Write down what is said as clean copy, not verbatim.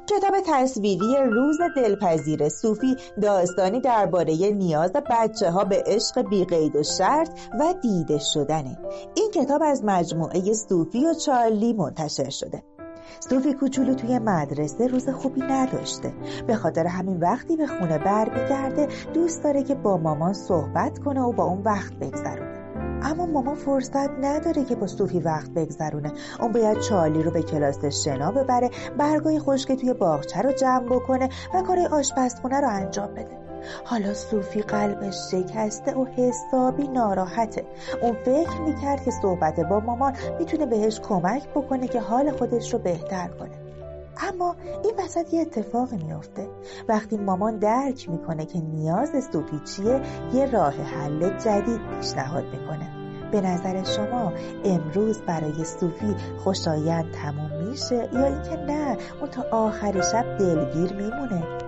کتاب تصویری روز دلپذیر صوفی داستانی درباره نیاز بچه‌ها به عشق بی‌قید و شرط و دیده شدنه. این کتاب از مجموعه صوفی و چارلی منتشر شده. صوفی کوچولو توی مدرسه روز خوبی نداشته. به خاطر همین وقتی به خونه برمیگرده دوست داره که با مامان صحبت کنه و با اون وقت بگذرونه. اما مامان فرصت نداره که با صوفی وقت بگذرونه. اون باید چارلی رو به کلاس شنا ببره، برگای خشک توی باغچه رو جمع بکنه و کار آشپزخونه رو انجام بده. حالا صوفی قلبش شکسته و حسابی ناراحته. اون فکر میکرد که صحبت با مامان میتونه بهش کمک بکنه که حال خودش رو بهتر کنه. اما این وسط یه اتفاقی میفته. وقتی مامان درک میکنه که نیاز صوفی چیه، یه راه حل جدید پیشنهاد میکنه. به نظر شما امروز برای صوفی خوشایند تموم میشه یا اینکه نه اون تا آخر شب دلگیر میمونه؟